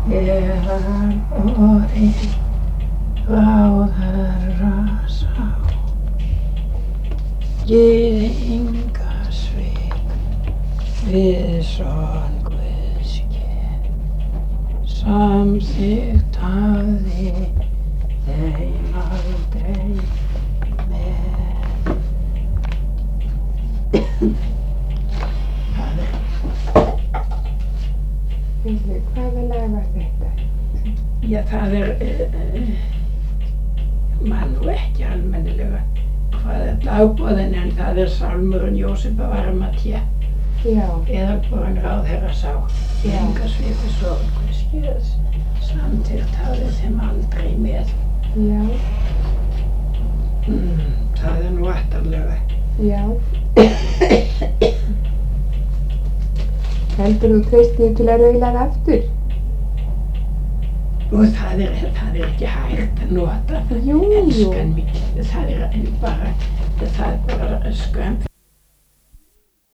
Eðar og einn ráðherra sá, gyðinga svik við son Guðs ger. Samþykkt hafði þeim aldrei með. Hvaða lag var þetta? Já, það man nú ekki almennilega hvað er dagboðin, en það sálmurinn Jósef af Arimathea. Já. Eðalborinn ráðherra sá, gyðinga svik við son Guðs ger. Samþykkt hafði þeim aldrei með. Já. Það nú aftarlega. Já. Heldur þú treystið til að raula það aftur? Og það er ekki hægt að nota það. Jú, jú. Enskan mín, það er bara skömm.